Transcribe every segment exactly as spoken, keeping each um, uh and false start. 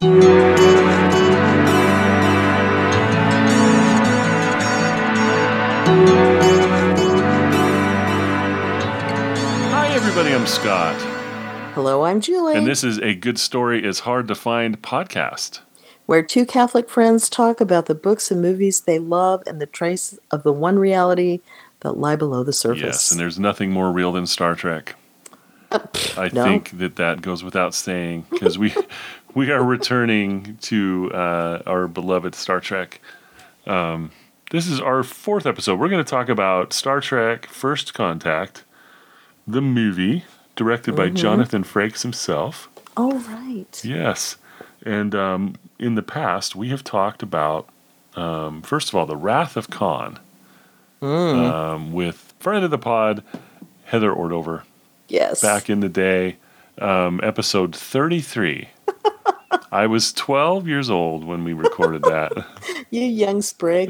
Hi, everybody. I'm Scott. Hello, I'm Julie. And this is A Good Story is Hard to Find podcast, where two Catholic friends talk about the books and movies they love and the trace of the one reality that lie below the surface. Yes, and there's nothing more real than Star Trek. Uh, pff, I no. think that that goes without saying, because we we are returning to uh, our beloved Star Trek. Um, this is our fourth episode. We're going to talk about Star Trek First Contact, the movie, directed by mm-hmm. Jonathan Frakes himself. Oh, right. Yes. And um, in the past, we have talked about, um, first of all, The Wrath of Khan mm. um, with friend of the pod, Heather Ordover. Yes. Back in the day, um, episode thirty-three. I was twelve years old when we recorded that. You young sprig.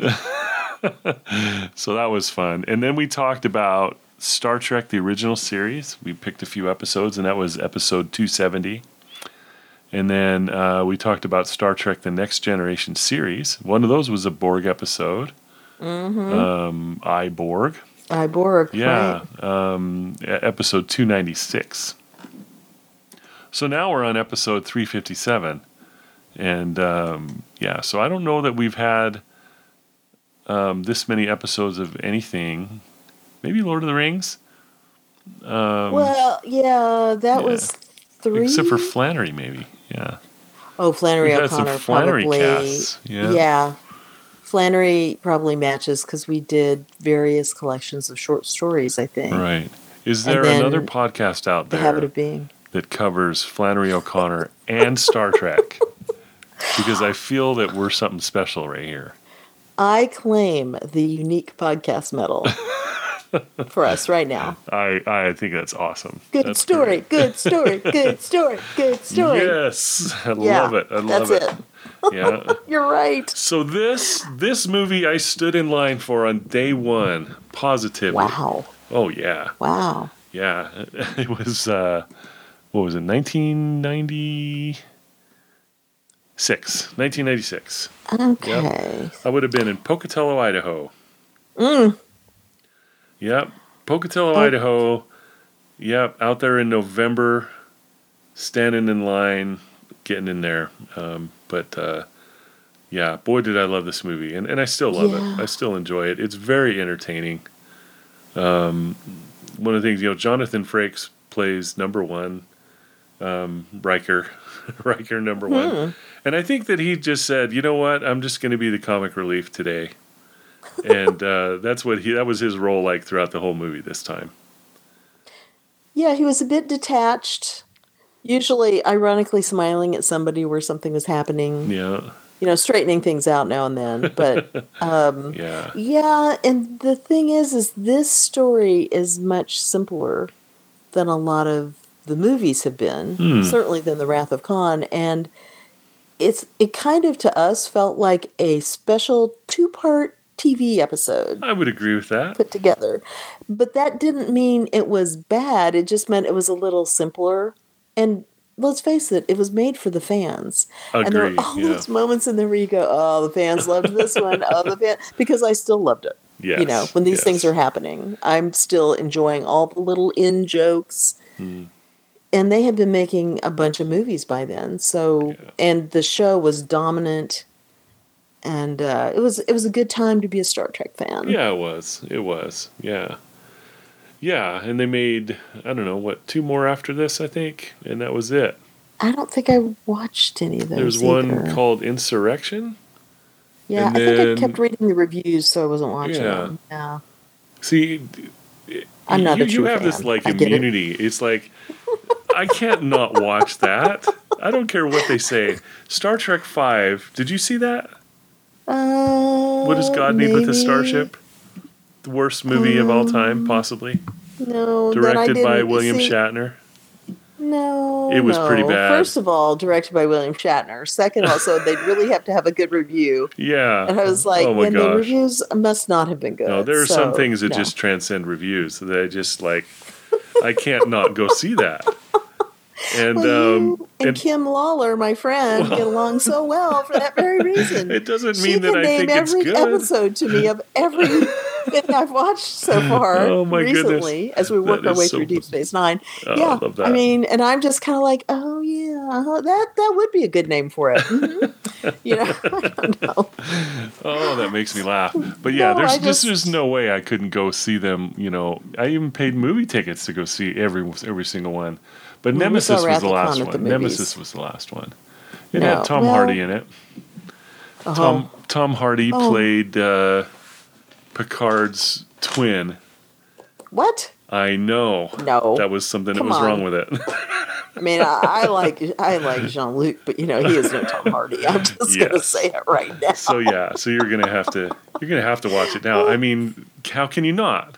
So that was fun. And then we talked about Star Trek, the original series. We picked a few episodes, and that was episode two seventy. And then uh, we talked about Star Trek, the Next Generation series. One of those was a Borg episode. Mm-hmm. Um, I, Borg. I, Borg, Yeah. right. Um, episode two ninety-six. So now we're on episode three fifty-seven. And, um, yeah, so I don't know that we've had um, this many episodes of anything. Maybe Lord of the Rings? Um, well, yeah, that yeah. was three. Except for Flannery, maybe. Yeah. Oh, Flannery We've had O'Connor some Flannery probably. Casts. Yeah. yeah. Flannery probably matches because we did various collections of short stories, I think. Right. Is there another podcast out there The Habit of Being that covers Flannery O'Connor and Star Trek? Because I feel that we're something special right here. I claim the unique podcast medal for us right now. I, I think that's awesome. Good that's story, great. good story, good story, good story. Yes, I yeah, love it. I love that's it. it. Yeah, you're right. So this this movie I stood in line for on day one, positively. Wow. Oh yeah. Wow. Yeah, it was. Uh, what was it? nineteen ninety-six. nineteen ninety-six. Okay. Yep. I would have been in Pocatello, Idaho. Mm. Yep. Pocatello, oh. Idaho. Yep. Out there in November, standing in line, getting in there. Um, but, uh, yeah, boy, did I love this movie. And, and I still love yeah. it. I still enjoy it. It's very entertaining. Um, one of the things, you know, Jonathan Frakes plays number one, um, Riker. Riker number one. Hmm. And I think that he just said, you know what, I'm just going to be the comic relief today. And uh, that's what he, that was his role like throughout the whole movie this time. Yeah, he was a bit detached, usually ironically smiling at somebody where something was happening. Yeah. You know, straightening things out now and then. But, um, yeah. Yeah, and the thing is, is this story is much simpler than a lot of the movies have been, hmm. certainly than The Wrath of Khan, and it's it kind of to us felt like a special two-part T V episode. I would agree with that. Put together. But that didn't mean it was bad, it just meant it was a little simpler, and let's face it, it was made for the fans. Agreed, and there were all yeah. those moments in there where you go, oh, the fans loved this one, oh, the fan, because I still loved it. Yes, you know, when these yes. things are happening, I'm still enjoying all the little in jokes. Hmm. And they had been making a bunch of movies by then, so yeah. and the show was dominant, and uh, it was it was a good time to be a Star Trek fan. Yeah, it was. It was. Yeah, yeah. And they made I don't know what two more after this, I think, and that was it. I don't think I watched any of those. There's either. one called Insurrection. Yeah, and I then, think I kept reading the reviews, so I wasn't watching yeah. them. Yeah. See, I'm not you, a true you have fan. this like I get immunity. It. It's like I can't not watch that. I don't care what they say. Star Trek Five. Did you see that? Uh, what does God maybe. need with a starship? The worst movie um, of all time, possibly. No, directed by William see, Shatner. No, it was no. pretty bad. First of all, directed by William Shatner. Second, also, they'd really have to have a good review. Yeah, and I was like, oh my and gosh. the reviews must not have been good. No, there are so, some things that no. just transcend reviews. That I just like, I can't not go see that. And well, um, you and, and Kim Lawler, my friend, well, get along so well for that very reason. It doesn't she mean that I think it's good. Every episode to me of everything I've watched so far oh my recently, goodness. as we work that our way so through Deep Space Nine. Oh, yeah, I love that. I mean, and I'm just kind of like, oh yeah, uh-huh, that that would be a good name for it. Mm-hmm. you know, I don't know. Oh, that makes me laugh. But yeah, no, there's just, just there's no way I couldn't go see them. You know, I even paid movie tickets to go see every every single one. But well, Nemesis was the last one. The Nemesis was the last one. It no, had Tom well, Hardy in it. Uh-huh. Tom Tom Hardy oh. played uh, Picard's twin. What? I know. No, that was something Come that was on. wrong with it. I mean, I, I like I like Jean-Luc, but you know he is no Tom Hardy. I'm just yes. gonna say it right now. So yeah, so you're gonna have to you're gonna have to watch it now. I mean, how can you not?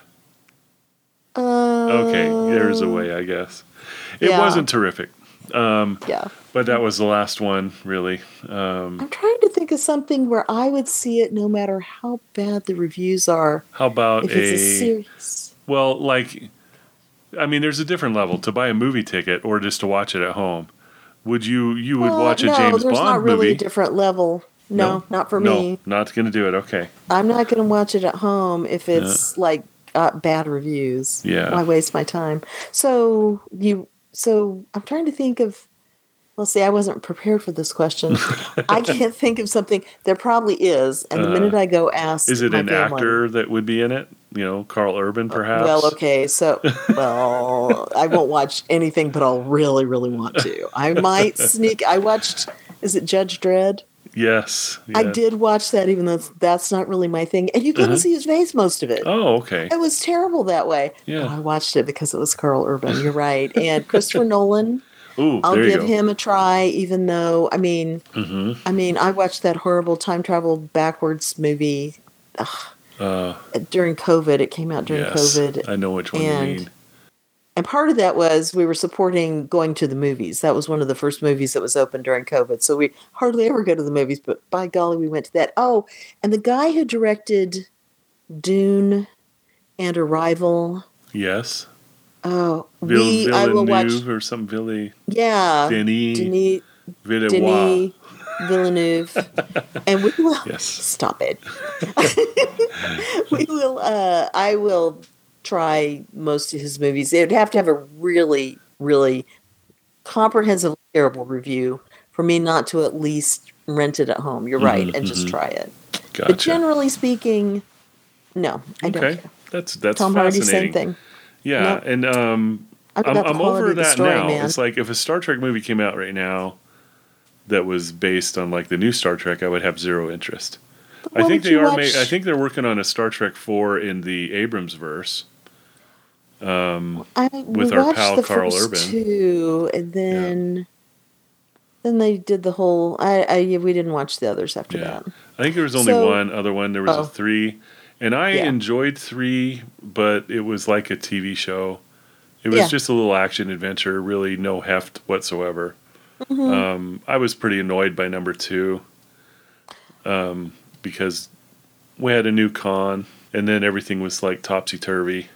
Uh, okay, there's a way, I guess. It yeah. wasn't terrific. Um, yeah. But that was the last one, really. Um, I'm trying to think of something where I would see it no matter how bad the reviews are. How about if a, it's a series? Well, like, I mean, there's a different level to buy a movie ticket or just to watch it at home. Would you, you would uh, watch a no, James there's Bond not really movie. a different level. No, no not for no, me. Not going to do it, okay. I'm not going to watch it at home if it's, yeah. like, got bad reviews. Yeah. Why waste my time? So, you... So I'm trying to think of, well, see, I wasn't prepared for this question. I can't think of something. There probably is. And the uh, minute I go ask. Is it an family, actor that would be in it? You know, Carl Urban, perhaps? Well, okay. So, well, I won't watch anything, but I'll really, really want to. I might sneak. I watched, is it Judge Dredd? Yes, yes. I did watch that, even though that's not really my thing. And you couldn't uh-huh. see his face most of it. Oh, okay. It was terrible that way. Yeah. But I watched it because it was Carl Urban. You're right. And Christopher Nolan. Ooh, I'll there you give go. him a try, even though, I mean, mm-hmm. I mean, I watched that horrible time travel backwards movie ugh, uh, during COVID. It came out during yes, COVID. I know which one and, you mean. And part of that was we were supporting going to the movies. That was one of the first movies that was open during COVID. So we hardly ever go to the movies, but by golly, we went to that. Oh, and the guy who directed Dune and Arrival. Yes. Oh, Vill- we, I will watch. or something, Villy. Yeah. Denis. Denis. Villeneuve. Denis Villeneuve. And we will. Yes. Stop it. we will, uh, I will. try most of his movies. It would have to have a really, really comprehensive, terrible review for me not to at least rent it at home. You're right, mm-hmm, and just mm-hmm. try it. Gotcha. But generally speaking, no, I don't okay. care. That's that's Tom fascinating. Hardy, same thing. Yeah, nope. and um, I'm, I'm over that story, now. Man. It's like if a Star Trek movie came out right now that was based on like the new Star Trek, I would have zero interest. I think they are. Ma- I think they're working on a Star Trek four in the Abrams verse. Um, I, with our pal the Carl first Urban, two, and then yeah. then they did the whole. I, I we didn't watch the others after yeah. that. I think there was only so, one other one. There was oh. a three, and I yeah. enjoyed three, but it was like a T V show. It was yeah. just a little action adventure, really no heft whatsoever. Mm-hmm. Um, I was pretty annoyed by number two, um, because we had a new Khan, and then everything was like topsy turvy.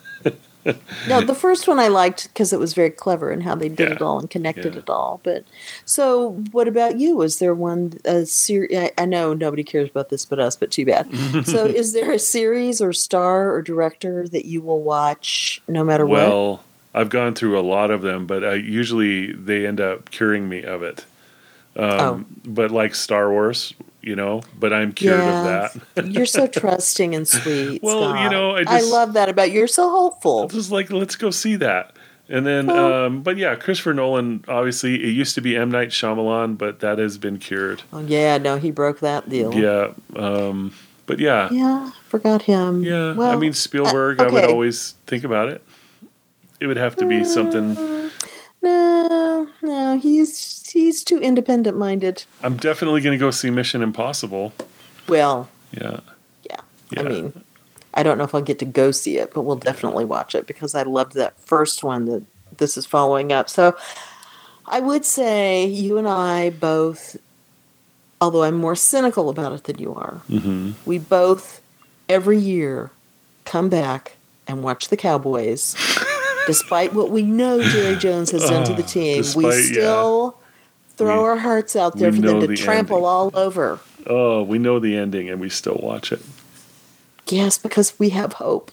No, the first one I liked because it was very clever in how they did yeah. it all and connected yeah. it all. But so, what about you? Was there one a series? I, I know nobody cares about this but us, but too bad. So, is there a series or star or director that you will watch no matter well, what? Well, I've gone through a lot of them, but I, usually they end up curing me of it. Um, oh. But like Star Wars, you know, but I'm cured yeah, of that. You're so trusting and sweet. Well, Scott. you know, I, just, I love that about you. You're so hopeful. I was like, let's go see that. And then, oh. um, but yeah, Christopher Nolan, obviously, it used to be M. Night Shyamalan, but that has been cured. Oh, yeah, no, he broke that deal. Yeah. Um, but yeah. Yeah, forgot him. Yeah. Well, I mean, Spielberg, uh, okay. I would always think about it. It would have to be something. Uh, no, no, he's he's too independent minded. I'm definitely going to go see Mission Impossible. Well, yeah. yeah. Yeah. I mean, I don't know if I'll get to go see it, but we'll definitely watch it because I loved that first one that this is following up. So I would say you and I both, although I'm more cynical about it than you are, mm-hmm. we both every year come back and watch the Cowboys Despite what we know Jerry Jones has done to the Oh, team, we despite- yeah. still throw We- our hearts out there we for them know to the trample ending. all over. Oh, we know the ending and we still watch it. Yes, because we have hope.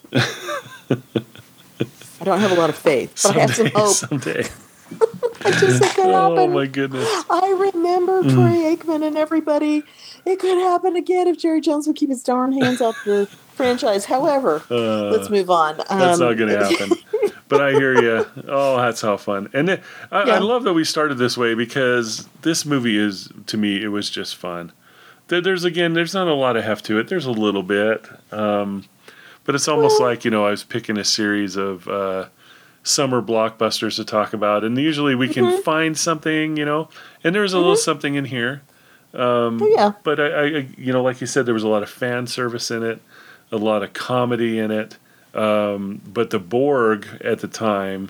I don't have a lot of faith, but I have some hope. Someday. I just think it Oh happened. my goodness. I remember Troy Aikman and everybody. It could happen again if Jerry Jones would keep his darn hands off the franchise. However, Uh, let's move on. Um, That's not going to happen. But I hear you. Oh, that's how fun. And it, I, Yeah. I love that we started this way because this movie is, to me, it was just fun. There, there's, again, there's not a lot of heft to it. There's a little bit. Um, but it's almost Well- like, you know, I was picking a series of uh, summer blockbusters to talk about. And usually we can Mm-hmm. find something, you know. And there's a little something in here. Um, Oh, yeah. But, I, I, you know, like you said, there was a lot of fan service in it, a lot of comedy in it. Um, but the Borg at the time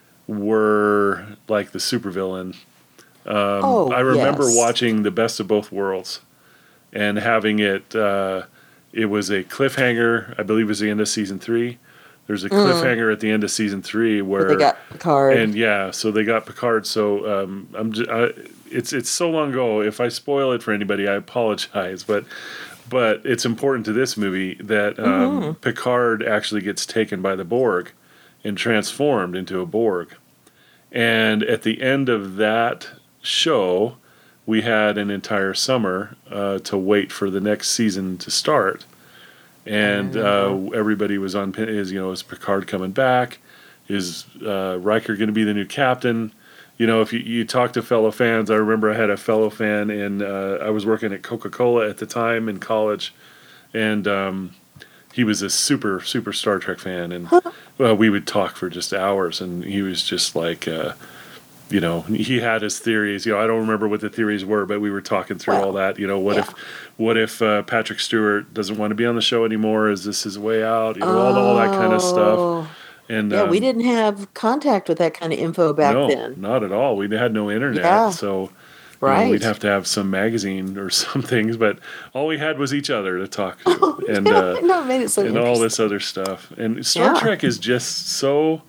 were like the supervillain. Um, Oh, I remember yes. watching The Best of Both Worlds and having it. Uh, it was a cliffhanger. I believe it was the end of season three. There's a cliffhanger at the end of season three where Mm. They got Picard. and yeah, so they got Picard. So um, I'm just, I, it's it's so long ago. If I spoil it for anybody, I apologize. But but it's important to this movie that um, Mm-hmm. Picard actually gets taken by the Borg and transformed into a Borg. And at the end of that show, we had an entire summer uh, to wait for the next season to start. And uh, everybody was on pin- is you know is Picard coming back? Is uh, Riker going to be the new captain? You know, if you, you talk to fellow fans, I remember I had a fellow fan, and uh, I was working at Coca-Cola at the time in college, and um, he was a super super Star Trek fan, and well, we would talk for just hours, and he was just like. Uh, you know, he had his theories. You know, I don't remember what the theories were, but we were talking through Well, all that. You know, what yeah. if, what if uh, Patrick Stewart doesn't want to be on the show anymore? Is this his way out? You know, all, all that kind of stuff. Oh. And Yeah, we um, didn't have contact with that kind of info back no, then. not at all. We had no internet, Yeah. so you know, Right. we'd have to have some magazine or some things. But all we had was each other to talk to, and uh, no, it made it so and all interesting. this other stuff. And Star Yeah. Trek is just so.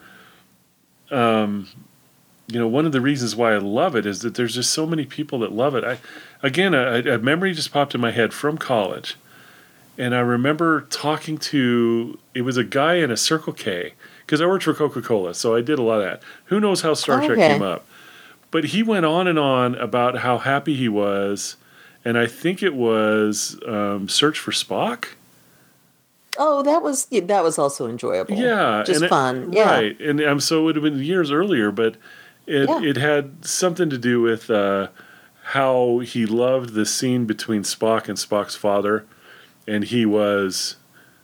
Um, you know, one of the reasons why I love it is that there's just so many people that love it. I, again, a, a memory just popped in my head from college, and I remember talking to it was a guy in a Circle K because I worked for Coca-Cola, so I did a lot of that. Who knows how Star Trek Okay. came up? But he went on and on about how happy he was, and I think it was um, Search for Spock. Oh, that was yeah, that was also enjoyable. Yeah, just and it- fun. Yeah. right. And um, so it would have been years earlier, but it Yeah. it had something to do with uh, how he loved the scene between Spock and Spock's father, and he was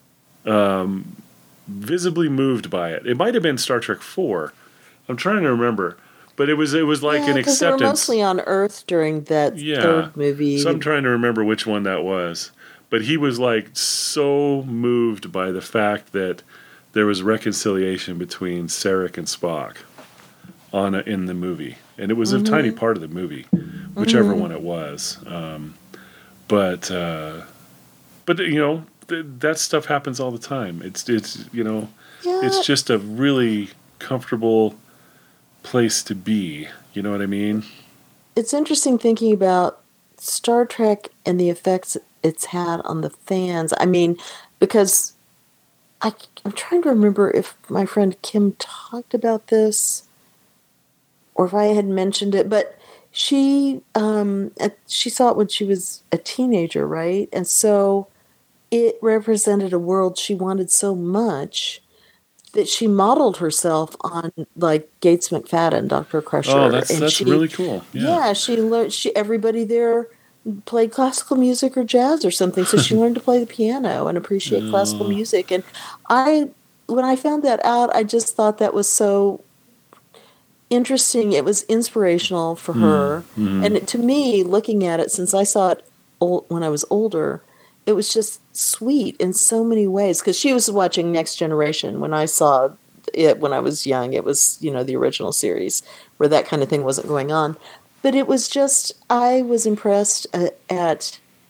um, visibly moved by it. It might have been Star Trek Four. I'm trying to remember, but it was it was like yeah, an 'cause they were acceptance. mostly on Earth during that Yeah. third movie. So I'm trying to remember which one that was. But he was like so moved by the fact that there was reconciliation between Sarek and Spock on a, in the movie, and it was a tiny part of the movie, whichever one it was. Um, but uh, but you know th- that stuff happens all the time. It's it's you know yeah, it's just a really comfortable place to be. You know what I mean? it's interesting thinking about Star Trek and the effects it's had on the fans. I mean, because I, I'm trying to remember if my friend Kim talked about this or if I had mentioned it, but she um, at- she saw it when she was a teenager, right? And so it represented a world she wanted so much that she modeled herself on like Gates McFadden, Doctor Crusher. Oh, that's and that's she, really cool. Yeah. she learned. She everybody there played classical music or jazz or something, so she learned to play the piano and appreciate classical music. And I, when I found that out, I just thought that was so interesting. It was inspirational for her, and it, to me, looking at it since I saw it old, when I was older, it was just sweet in so many ways. Because she was watching Next Generation when I saw it when I was young. It was, you know, the original series where that kind of thing wasn't going on. But it was just, I was impressed uh, at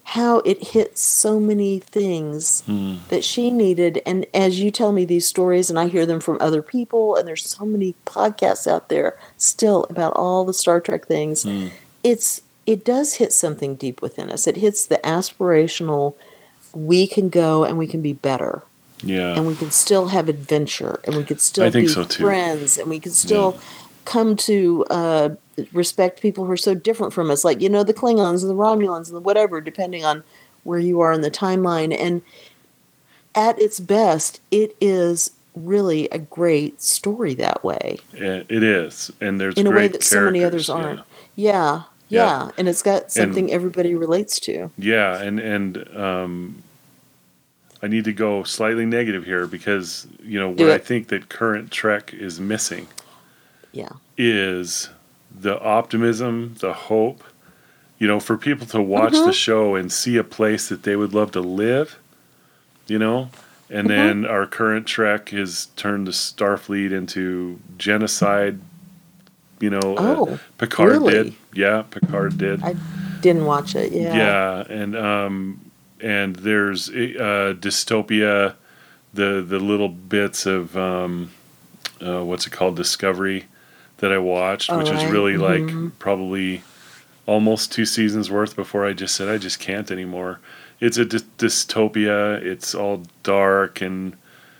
how it hits so many things Mm. that she needed. And as you tell me these stories and I hear them from other people, and there's so many podcasts out there still about all the Star Trek things, Mm. it's it does hit something deep within us. It hits the aspirational, we can go and we can be better. Yeah. And we can still have adventure, and we can still I think be so, too. friends, and we can still come to uh, respect people who are so different from us, like, you know, the Klingons and the Romulans and the whatever, depending on where you are in the timeline. And at its best, it is really a great story that way. It it is, and there's In a great way that so many others characters, aren't. yeah. Yeah, Yeah. yeah. And it's got something And everybody relates to. yeah, and and um, I need to go slightly negative here because you know Do what I it. think that current Trek is missing Yeah. is the optimism, the hope. You know, for people to watch Mhm. the show and see a place that they would love to live. You know, and Mhm. then our current Trek has turned the Starfleet into genocide. You know, uh, Oh, Picard did. really? Yeah, Picard did. I didn't watch it. Yeah. Yeah, and um, and there's uh, dystopia, the the little bits of um, uh, what's it called, Discovery, that I watched, All which is right. really like Mhm. probably almost two seasons worth before I just said I just can't anymore. It's a dy- dystopia. It's all dark and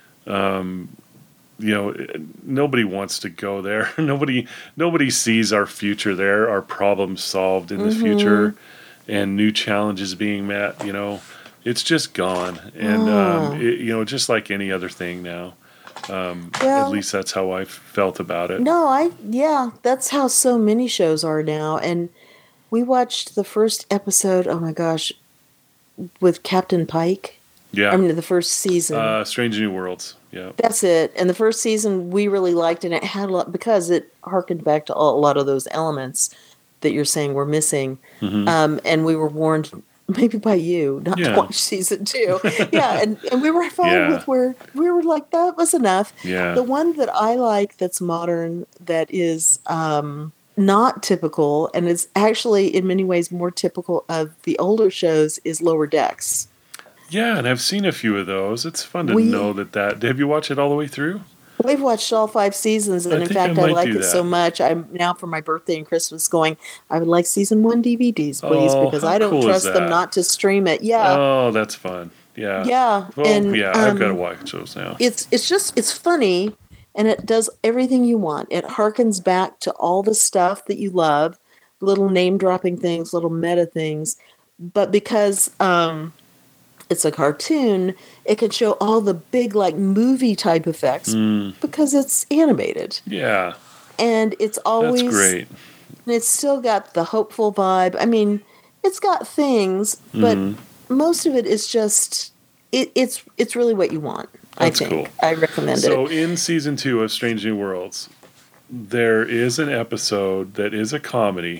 um, you know, nobody wants to go there. nobody nobody sees our future there, our problems solved in the future, Mhm. and new challenges being met. You know, it's just gone, and um, Ah. it, you know, just like any other thing now. Um, at Well, least that's how I felt about it. no, I yeah, that's how so many shows are now. And we watched the first episode, oh my gosh, with Captain Pike. I Yeah, mean, the first season. uh, Strange New Worlds. Yeah, That's it. And the first season we really liked, and it had a lot because it harkened back to all, a lot of those elements that you're saying were missing. hmm Um, and we were warned, maybe by you, not to yeah, watch season two. Yeah, and, and we were fine yeah, with where we were like, that was enough. yeah. The one that I like that's modern, that is um, not typical, and is actually in many ways more typical of the older shows, is Lower Decks. Yeah, and I've seen a few of those. It's fun to We know that that. Have you watched it all the way through? We've watched all five seasons, I and in think I fact, I might like do it so that. much. I'm now for my birthday and Christmas going, I would like season one D V Ds, please, Oh, because how I don't cool is trust them that? not to stream it. Yeah, Oh, that's fun. Yeah. yeah, Well, and yeah, I've got to um, watch those now. it's it's just it's funny, and it does everything you want. It harkens back to all the stuff that you love, little name dropping things, little meta things, but because um, it's a cartoon, it can show all the big like movie type effects Mm, because it's animated. yeah, And it's that's always, great. it's still got the hopeful vibe. I mean, it's got things, but hmm most of it is just, it, it's it's really what you want, I That's think. cool. I recommend So, it. in season two of Strange New Worlds, there is an episode that is a comedy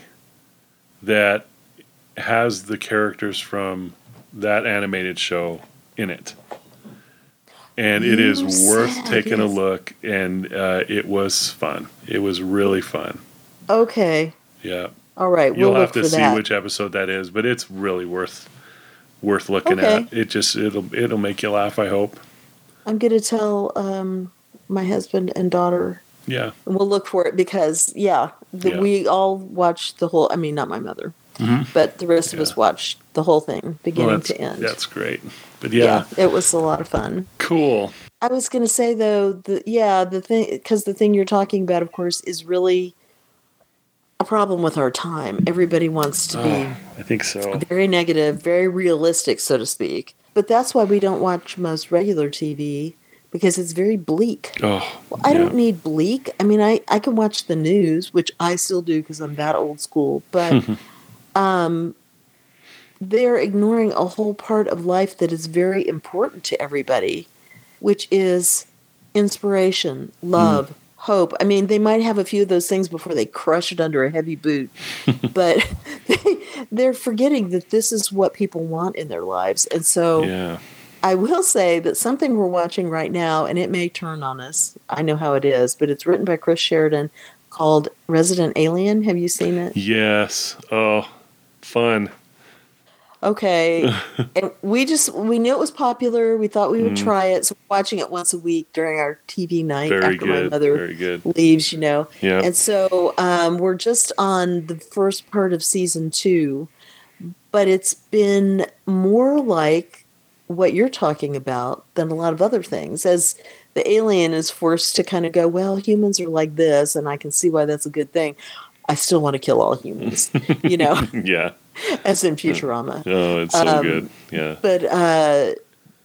that has the characters from that animated show in it. And it is You worth said taking a yes. look, and uh, it was fun. It was really fun. Okay. Yeah. All right. You'll We'll have look to for see that. which episode that is, but it's really worth worth looking Okay. at. It just it'll it'll make you laugh, I hope. I'm going to tell um, my husband and daughter, Yeah. and we'll look for it because, yeah, the, Yeah. we all watched the whole, I mean, not my mother, hmm but the rest of Yeah. us watched the whole thing, Well, beginning that's to end. that's great. But Yeah, yeah, it was a lot of fun. cool. I was going to say though, the yeah, the thing, because the thing you're talking about, of course, is really a problem with our time. Everybody wants to be Oh, I think so. very negative, very realistic, so to speak. But that's why we don't watch most regular T V, because it's very bleak. Oh, Well, I yeah. don't need bleak. I mean, I, I can watch the news, which I still do because I'm that old school, but um, they're ignoring a whole part of life that is very important to everybody, which is inspiration, love, hope. I mean, they might have a few of those things before they crush it under a heavy boot, but they, they're forgetting that this is what people want in their lives. And so Yeah. I will say that something we're watching right now, and it may turn on us. I know how it is, but it's written by Chris Sheridan, called Resident Alien. Have you seen it? Yes. Oh, fun. Okay. And we just we knew it was popular. We thought we would Mm, try it. So we're watching it once a week during our T V night very after my good. mother Very good. leaves, you know. Yep. And so um, we're just on the first part of season two, but it's been more like what you're talking about than a lot of other things. As the alien is forced to kind of go, well, humans are like this, and I can see why that's a good thing. I still want to kill all humans, you know, Yeah. as in Futurama. Oh, it's so good. Um, Yeah. but uh,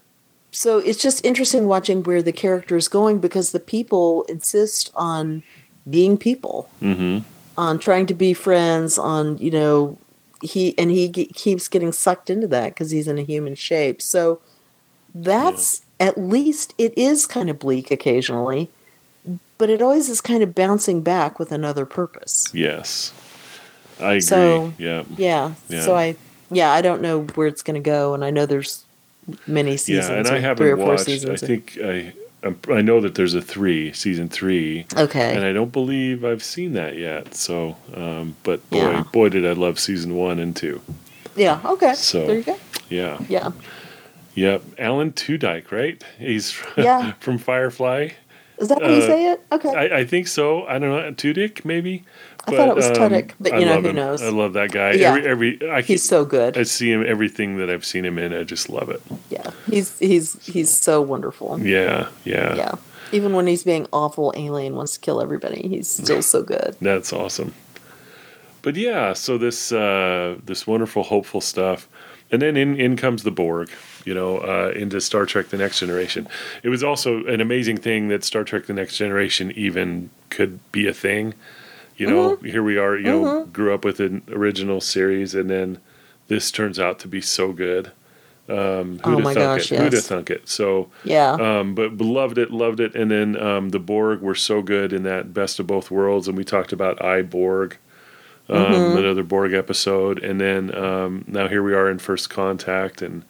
so it's just interesting watching where the character is going because the people insist on being people, Mm-hmm. on trying to be friends, on, you know, he and he ge- keeps getting sucked into that because he's in a human shape. So Yeah. that's at least it is kind of bleak occasionally, but it always is kind of bouncing back with another purpose. Yes. I agree. So Yeah. yeah, Yeah. so I yeah I don't know where it's going to go, and I know there's many Yeah, and seasons I or three haven't or four watched. I seasons. think I I'm- I know that there's a three season three, and Okay, I don't believe I've seen that yet. So, um, but boy, Yeah. boy, did I love season one and two. yeah, okay, So- there you go. Yeah, Yeah, yep. Alan Tudyk, right? He's Yeah. from Firefly. is that how you Uh, say it? Okay, I, I, I think so. I don't know, Tudyk maybe. thought it was Tudyk, but I you know love who him. knows? I love that guy. Yeah. Every every I He's keep, so good. I see him everything that I've seen him in. I just love it. Yeah, he's he's he's so wonderful. Yeah, yeah. Yeah, even when he's being awful alien wants to kill everybody, he's still so good. That's awesome. But yeah, so this uh, this wonderful, hopeful stuff, and then in in comes the Borg, you know, uh, into Star Trek: The Next Generation. It was also an amazing thing that Star Trek: The Next Generation even could be a thing. You know, Mm-hmm. here we are. You know, grew up with an original series, and then this turns out to be so good. Um, Oh who'da my thunk gosh, it? Who'da yes. thunk it? So. Yeah, Um, but loved it, loved it, and then um, the Borg were so good in that best of both worlds, and we talked about I, Borg, um, Mm-hmm. another Borg episode, and then um, now here we are in First Contact, and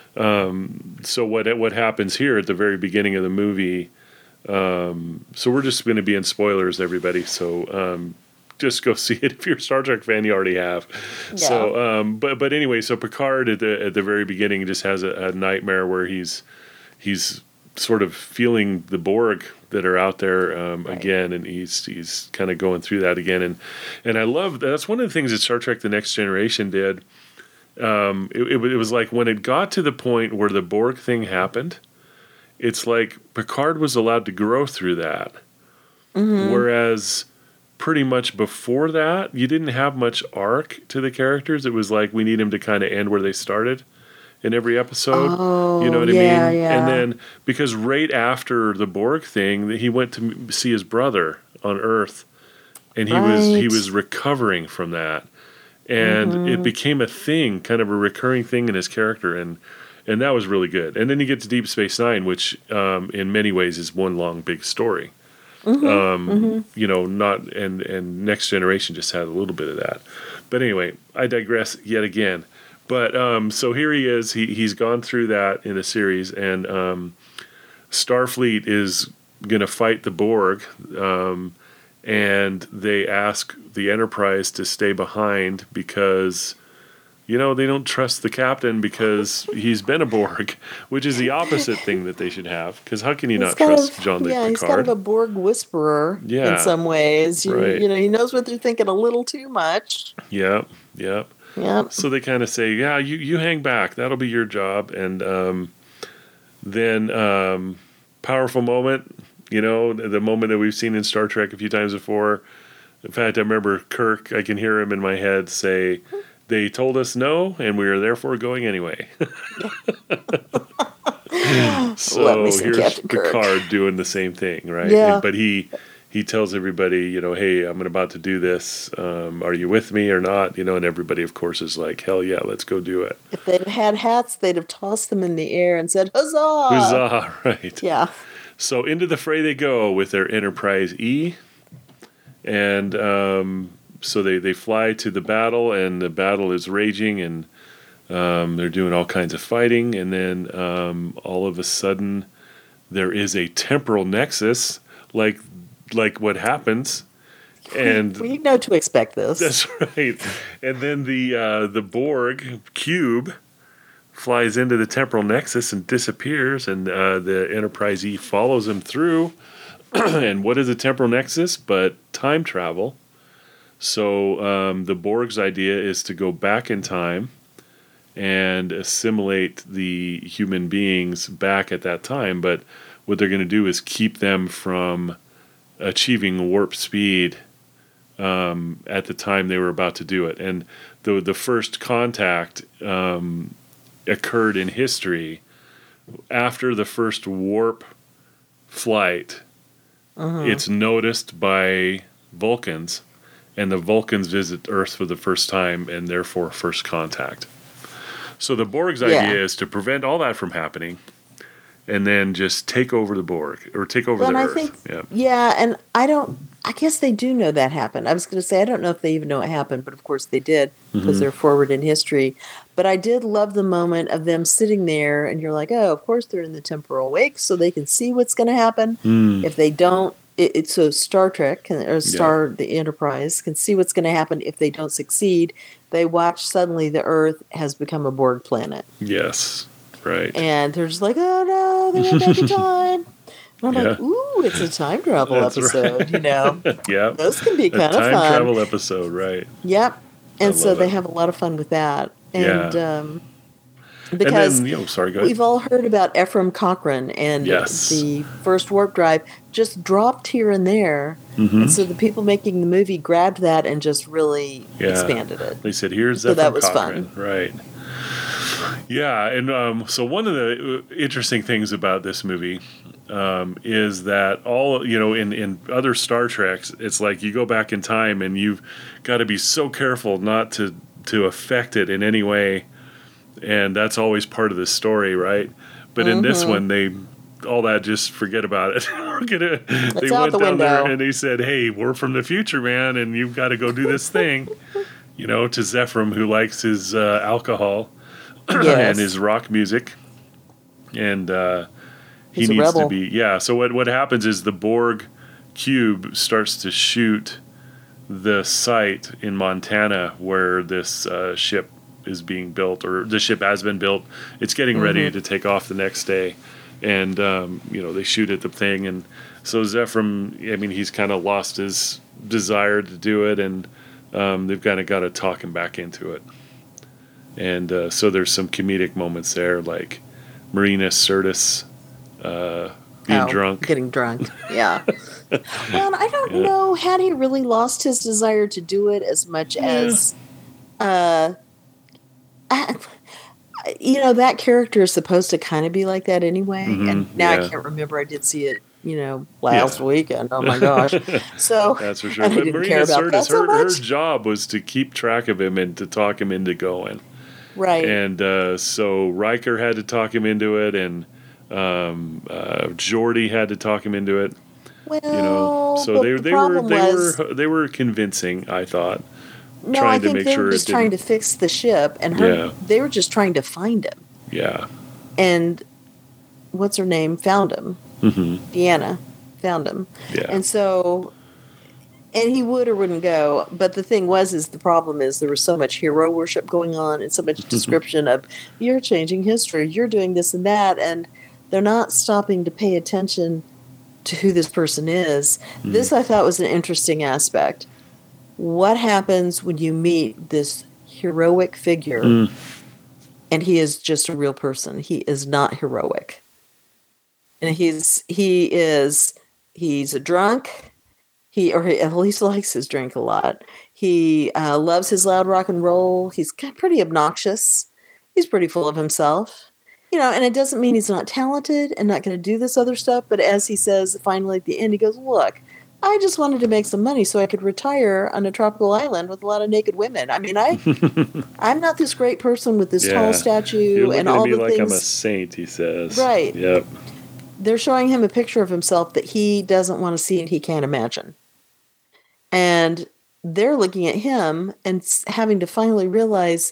um, so what what happens here at the very beginning of the movie? Um, so we're just going to be in spoilers, everybody. So um, just go see it if you're a Star Trek fan. You already have. So, um, but but anyway, so Picard at the at the very beginning just has a, a nightmare where he's he's sort of feeling the Borg that are out there um, Right. again, and he's he's kind of going through that again, and and I love that's one of the things that Star Trek: The Next Generation did. Um, it, it, wa- it was like when it got to the point where the Borg thing happened, it's like Picard was allowed to grow through that, whereas pretty much before that, you didn't have much arc to the characters. It was like we need him to kind of end where they started in every episode. Oh, you know what yeah, I mean? yeah. And then because right after the Borg thing, he went to m- see his brother on Earth, and he was he Right. was recovering from that, and Mm-hmm. it became a thing, kind of a recurring thing in his character, and and that was really good. And then you get to Deep Space Nine, which um, in many ways is one long big story. Mm-hmm. Um, You know, not and and Next Generation just had a little bit of that. But anyway, I digress yet again. But um, so here he is. He he's gone through that in a series, and um, Starfleet is going to fight the Borg, um, and they ask the Enterprise to stay behind because, you know, they don't trust the captain because he's been a Borg, which is the opposite thing that they should have. Because how can you He's not kind trust of- Jean-Luc yeah, he's kind Picard? of a Borg whisperer Yeah. in some ways. You, Right. you know, he knows what they're thinking a little too much. Yeah, yeah. Yep. So they kind of say, yeah, you, you hang back. That'll be your job. And um, then um, powerful moment, you know, the moment that we've seen in Star Trek a few times before. In fact, I remember Kirk, I can hear him in my head say, they told us no, and we are therefore going anyway. So Let me see here's Captain Kirk. Picard doing the same thing, right? Yeah. And- but he he tells everybody, you know, hey, I'm about to do this. Um, are you with me or not? You know, and everybody, of course, is like, hell yeah, let's go do it. If they'd had hats, they'd have tossed them in the air and said, "Huzzah!" Huzzah, right? Yeah. So into the fray they go with their Enterprise E, and um, so they, they fly to the battle, and the battle is raging, and um, they're doing all kinds of fighting, and then um, all of a sudden there is a temporal nexus, like like what happens And we know to expect this. That's right. And then the uh, the Borg cube flies into the temporal nexus and disappears, and uh, the Enterprise E follows him through. And what is a temporal nexus but time travel? So um, the Borg's idea is to go back in time and assimilate the human beings back at that time, but what they're going to do is keep them from achieving warp speed um, at the time they were about to do it. And the the first contact um, occurred in history after the first warp flight. Uh-huh. It's noticed by Vulcans, and the Vulcans visit Earth for the first time, and therefore first contact. So the Borg's yeah. idea is to prevent all that from happening, and then just take over the Borg, or take over well, the I Earth. Think, yeah. yeah, and I don't, I guess they do know that happened. I was going to say, I don't know if they even know it happened, but of course they did, because mm-hmm. they're forward in history. But I did love the moment of them sitting there, and you're like, oh, of course they're in the temporal wake, so they can see what's going to happen. Mm. If they don't, it, it's so Star Trek, can, or Star, yeah. the Enterprise, can see what's going to happen if they don't succeed. They watch suddenly the Earth has become a Borg planet. Yes, right. And they're just like, oh no, they went back in time. And I'm yeah. like, ooh, it's a time travel That's episode, right. you know? Yeah. Those can be kind of fun. Time travel episode, right. Yep. And so they it. have a lot of fun with that. And yeah. um, because and then, you know, sorry, go ahead. We've all heard about Ephraim Cochrane and yes. the first warp drive just dropped here and there. Mm-hmm. And so the people making the movie grabbed that and just really yeah. expanded it. They said, here's so Ephraim that was Cochrane. Fun. Right. Yeah, and um, so one of the interesting things about this movie um, is that all, you know, in, in other Star Treks, it's like you go back in time and you've got to be so careful not to, to affect it in any way. And that's always part of the story, right? But mm-hmm. in this one, they all that just forget about it. we're gonna, they went the down window. there and they said, "Hey, we're from the future, man, and you've got to go do this thing." You know, to Zephram, who likes his uh, alcohol yes. and his rock music, and uh, he He's needs to be yeah. So what what happens is the Borg cube starts to shoot the site in Montana where this uh, ship is being built, or the ship has been built. It's getting mm-hmm. ready to take off the next day, and um, you know, they shoot at the thing, and so Zephram, I mean, he's kind of lost his desire to do it, and um, they've kind of got to talk him back into it. And uh, so there's some comedic moments there, like Marina Sirtis uh, being oh, drunk, getting drunk. Yeah. Well, I don't yeah. know. Had he really lost his desire to do it as much yeah. as, uh, I, you know, that character is supposed to kind of be like that anyway. Mm-hmm. And now yeah. I can't remember. I did see it, you know, last yeah. weekend. Oh my gosh! So that's for sure. And but I didn't Marina care about Sirtis, that so her, much. her job was to keep track of him and to talk him into going. Right. And uh, so Riker had to talk him into it, and um, uh, Geordi had to talk him into it. Well, you know, so they the they were they was, were they were convincing, I thought. No, I think they sure were just trying to fix the ship, and her, yeah. they were just trying to find him. Yeah. And what's her name? Found him. Mm-hmm. Deanna found him. Yeah. And so, and he would or wouldn't go. But the thing was, is the problem is there was so much hero worship going on, and so much description of you're changing history, you're doing this and that, and they're not stopping to pay attention to who this person is. Mm. This I thought was an interesting aspect. What happens when you meet this heroic figure mm. and he is just a real person? He is not heroic. And he's he is he's a drunk. He or he at least likes his drink a lot. He uh, loves his loud rock and roll. He's pretty obnoxious. He's pretty full of himself. You know, and it doesn't mean he's not talented and not going to do this other stuff. But as he says finally at the end, he goes, "Look, I just wanted to make some money so I could retire on a tropical island with a lot of naked women. I mean, I, I'm not this great person with this yeah. tall statue and all at me the like things. I'm a saint," he says. Right. Yep. They're showing him a picture of himself that he doesn't want to see and he can't imagine. And they're looking at him and having to finally realize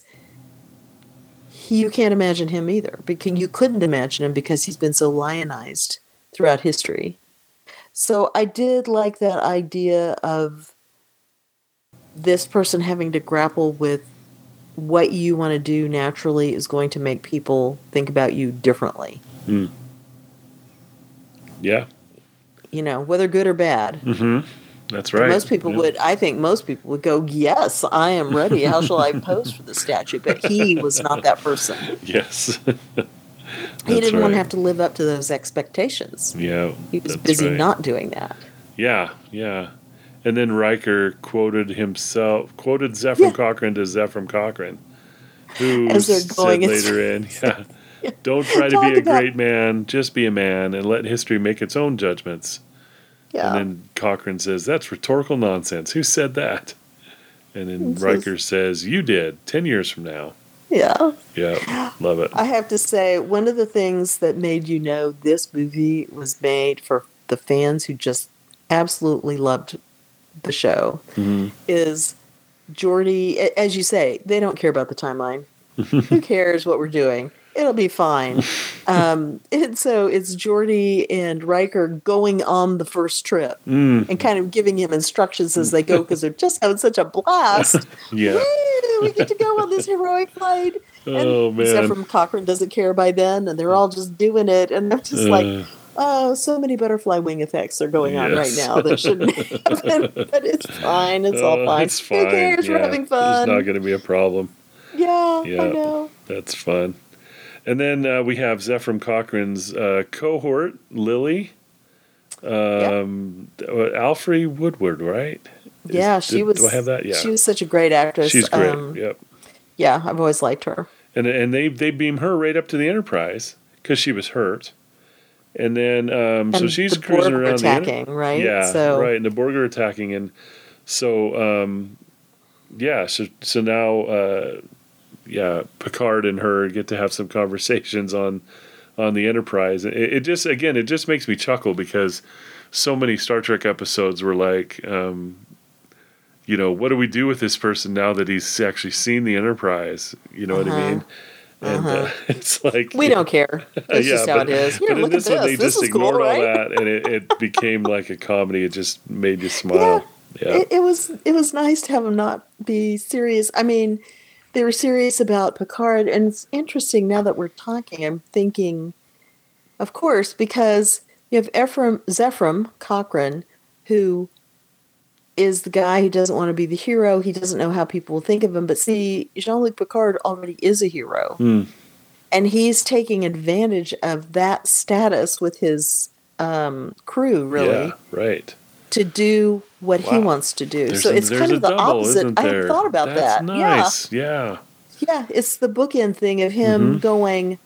he, you can't imagine him either. Because you couldn't imagine him because he's been so lionized throughout history. So I did like that idea of this person having to grapple with what you want to do naturally is going to make people think about you differently. Mm. Yeah. You know, whether good or bad. Mm-hmm. That's right. Most people yeah. would, I think most people would go, yes, I am ready. How shall I pose for the statue? But he was not that person. Yes. He didn't right. want to have to live up to those expectations. Yeah. He was busy right. not doing that. Yeah, yeah. And then Riker quoted himself, quoted Zephram Yeah. Cochrane to Zephram Cochrane, who As they're said going, later in, yeah, don't try to Talk be a about- great man, just be a man, and let history make its own judgments. Yeah. And then Cochrane says, that's rhetorical nonsense. Who said that? And then It's Riker just- says, you did, ten years from now. yeah. Yeah, love it. I have to say, one of the things that made you know this movie was made for the fans who just absolutely loved the show Mhm. is Geordi, a- as you say, they don't care about the timeline. Who cares what we're doing? It'll be fine. Um, and so it's Geordi and Riker going on the first trip Mm, and kind of giving him instructions as they go because they're just having such a blast. yeah. Woo, we get to go on this heroic flight. And Oh, man. Zephram Cochrane doesn't care by then, and they're all just doing it. And I'm just Uh, like, oh, so many butterfly wing effects are going on right Yes. now that shouldn't happen. But it's fine. It's all oh, fine. It's fine. Who cares? We're yeah. having There's fun. not going to be a problem. yeah, Yeah. I know. That's fun. And then uh, we have Zephram Cochrane's uh, cohort, Lily. Um, uh, Alfre Woodward, right? Is- Yeah, she did- was. Do I have that? Yeah. She was such a great actress. She's great. Um, yep. yeah, I've always liked her. And and they they beam her right up to the Enterprise because she was hurt. And then um, so And she's the cruising Borg are around attacking, the right? Yeah, So- right. And the Borg are attacking, and so um, yeah, so so now uh, yeah, Picard and her get to have some conversations on on the Enterprise. It, it just again, it just makes me chuckle because so many Star Trek episodes were like, um, you know, what do we do with this person now that he's actually seen the Enterprise? You know what I Uh-huh. mean? And uh, Uh-huh. it's like We don't care. That's yeah, just how but, it is. Here, but in look at this one, they this. This just is cool, ignored all right? that, and it, it became like a comedy. It just made you smile. Yeah, It, it was it was nice to have them not be serious. I mean, they were serious about Picard, and it's interesting now that we're talking. I'm thinking, of course, because you have Ephraim Zephram Cochrane, who is the guy who doesn't want to be the hero. He doesn't know how people will think of him. But see, Jean-Luc Picard already is a hero, Hmm. and he's taking advantage of that status with his um, crew, really, yeah, right. to do what he Wow. wants to do. There's so a, it's there's kind a of the double, opposite. isn't I there? hadn't thought about That's that. Nice. Yeah. Yeah, yeah. It's the bookend thing of him Mhm. going.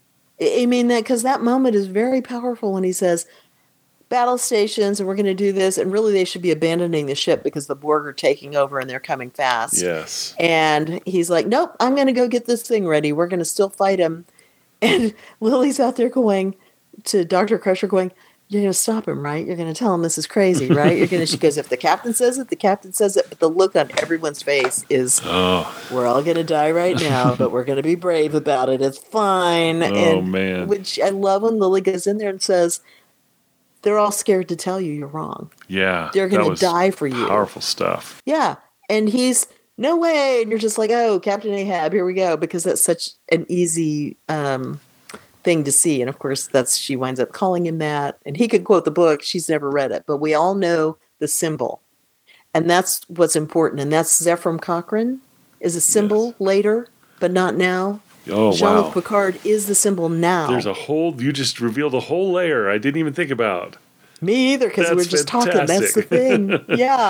I I mean that because that moment is very powerful when he says, "Battle stations, and we're going to do this," and really they should be abandoning the ship because the Borg are taking over and they're coming fast. Yes. And he's like, "Nope, I'm going to go get this thing ready. We're going to still fight him." And Lily's out there going to Doctor Crusher, going, "You're going to stop him, right? You're going to tell him this is crazy, right? You're going to." She goes, "If the captain says it, the captain says it." But the look on everyone's face is, Oh, "We're all going to die right now, but we're going to be brave about it. It's fine." oh and man. which I love when Lily goes in there and says, "They're all scared to tell you you're wrong. Yeah. They're that going to was die for you." Powerful stuff. Yeah. And he's, "No way." And you're just like, "Oh, Captain Ahab, here we go." Because that's such an easy um, thing to see. And of course, that's she winds up calling him that. And he could quote the book. She's never read it. But we all know the symbol. And that's what's important. And that's Zephram Cochrane is a symbol Yes. later, but not now. Oh Jean-Luc wow. Picard is the symbol now. There's a whole. You just revealed a whole layer I didn't even think about. Me either, because we were That's just talking. That's the fantastic. thing. Yeah.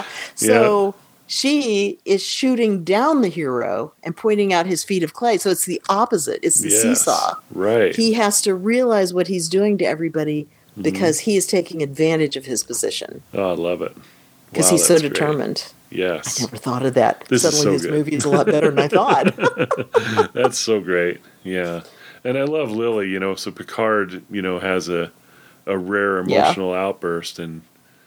So she is shooting down the hero and pointing out his feet of clay. So it's the opposite. It's the Yes. seesaw. Right. He has to realize what he's doing to everybody Mm-hmm. because he is taking advantage of his position oh, I love it. because Wow, he's so that's great. determined. Yes. Never thought of that. This is Suddenly so his good. movie is a lot better than I thought. That's so great. Yeah. And I love Lily, you know, so Picard, you know, has a a rare Yeah. emotional outburst and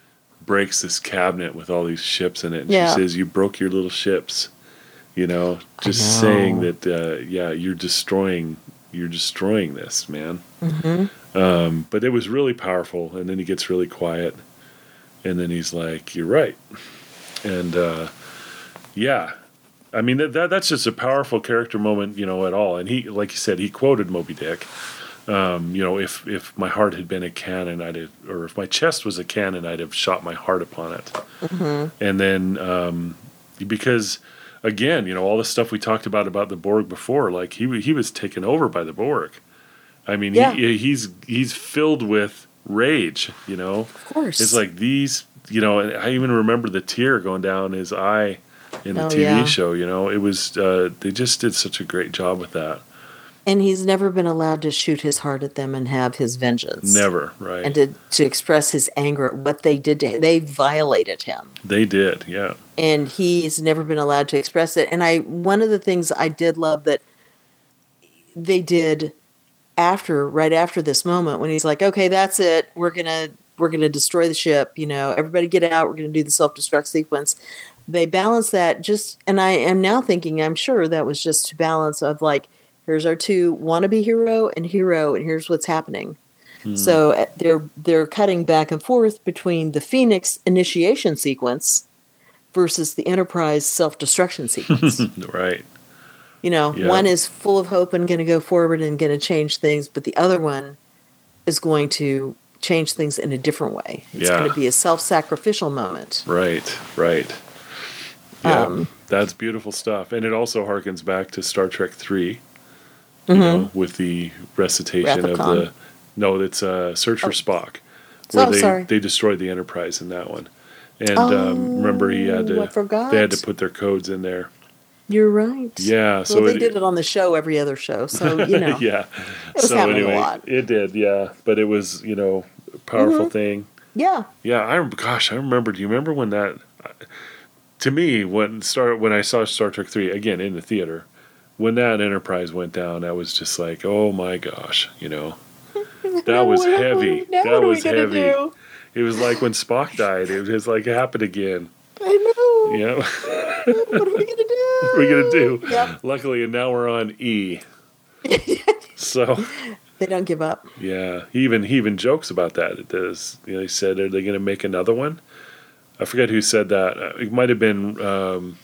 breaks this cabinet with all these ships in it. And Yeah. she says, "You broke your little ships." You know, just know. saying that uh, yeah, you're destroying you're destroying this, man. hmm Um, but it was really powerful, and then he gets really quiet, and then he's like, "You're right," and uh, Yeah. I mean, that, that that's just a powerful character moment, you know, at all. And he, like you said, he quoted Moby Dick. Um, you know, if, if my heart had been a cannon, I'd have, or if my chest was a cannon, I'd have shot my heart upon it. Mm-hmm. And then, um, because, again, you know, all the stuff we talked about about the Borg before, like he he was taken over by the Borg. I mean, yeah. he he's he's filled with rage. You know, of course, it's like these. You know, and I even remember the tear going down his eye in the oh, T V yeah. show. You know, it was uh, they just did such a great job with that. And he's never been allowed to shoot his heart at them and have his vengeance. Never, right? And to to express his anger at what they did to him. They violated him. They did, yeah. And he's never been allowed to express it. And I, one of the things I did love that they did after, right after this moment, when he's like, "Okay, that's it. We're gonna we're gonna destroy the ship. You know, everybody get out. We're gonna do the self-destruct sequence." They balance that just, and I am now thinking, I'm sure that was just to balance of like, here's our two wannabe hero and hero, and here's what's happening. Hmm. So they're they're cutting back and forth between the Phoenix initiation sequence versus the Enterprise self-destruction sequence. Right. You know, yeah. one is full of hope and going to go forward and going to change things, but the other one is going to change things in a different way. It's yeah. going to be a self-sacrificial moment. Right, right. Yeah, um, that's beautiful stuff. And it also harkens back to Star Trek three. Mm-hmm. You know, with the recitation Wrath of, of the no, it's uh, Search for oh. Spock, where oh, they sorry. they destroyed the Enterprise in that one, and oh, um, remember he had to I forgot. they had to put their codes in there. You're right. Yeah, well, so they it, did it on the show every other show, so you know. yeah, it was so happening anyway, a lot. It did, yeah, but it was you know a powerful mm-hmm. thing. Yeah, yeah. I gosh, I remember. Do you remember when that? To me, when start when I saw Star Trek three again in the theater. When that Enterprise went down, I was just like, "Oh my gosh!" You know, that was what, heavy. Now that what was are we heavy. Do? It was like when Spock died. It was like it happened again. I know. Yeah. What are we gonna do? What are we gonna do? Yep. Luckily, and now we're on E. So they don't give up. Yeah, he even he even jokes about that. It does. You know, he said, "Are they going to make another one?" I forget who said that. It might have been. Um,